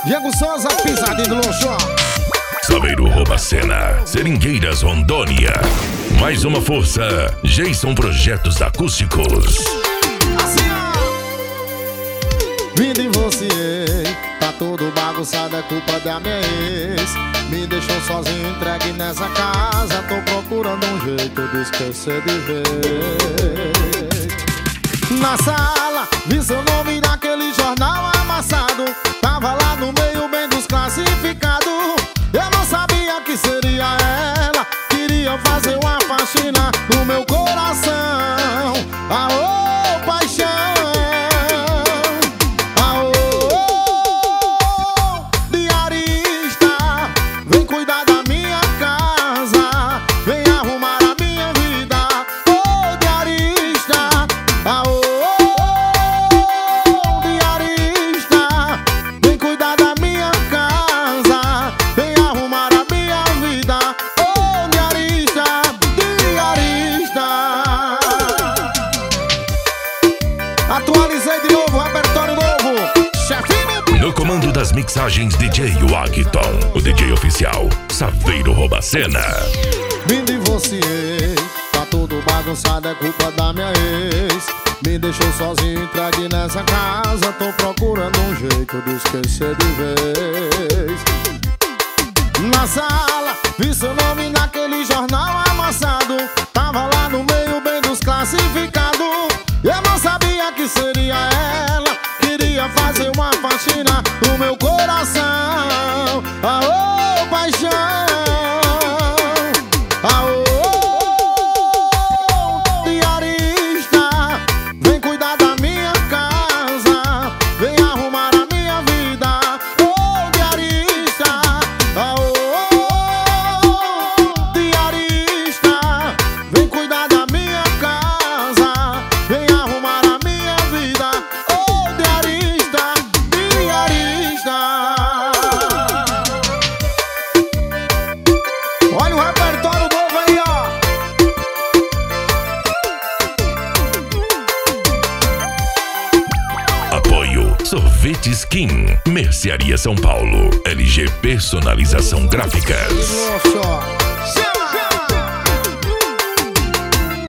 Diego Souza, pisadinha do luxo. Saveiro rouba a cena. Seringueiras, Rondônia. Mais uma força. Jason Projetos Acústicos. Assim, ó. Me divorciei, tá tudo bagunçado, é culpa da minha ex. Me deixou sozinho, entregue nessa casa. Tô procurando um jeito de esquecer de vez. Na sala, vi seu nome naquele jornal amassado. Tava lá no meio, bem dos classificados. Eu não sabia que seria ela. Queria fazer uma faxina no meu coração. Aô, paixão. Aô, diarista, vem cuidar da minha casa. Vem arrumar a minha vida. Ô, diarista. Aô, diarista, vem cuidar da minha casa. Vem arrumar a minha vida. Ô, diarista, diarista. Atualizei de novo, repertório novo. Chefinho. No comando das mixagens, DJ Wagton. O DJ oficial, Saveiro rouba a cena. Me divorciei, tá tudo bagunçado, é culpa da minha ex. Me deixou sozinho, entregue nessa casa. Tô procurando um jeito de esquecer de vez. Na sala, vi seu nome naquele jornal amassado. Tava lá no meio, bem dos classificados. Eu não sabia que seria ela. Queria fazer uma faxina no meu coração. Aô, paixão. Aô, diarista, vem cuidar da minha casa. Vem arrumar a minha vida. Ô, diarista. Aô, diarista, vem cuidar da minha casa. Vem arrumar a minha vida. Ô, diarista, diarista. Olha o repertório novo aí, ó. Apoio Sorvete Skin, Mercearia São Paulo, LG Personalização Gráficas. Nossa.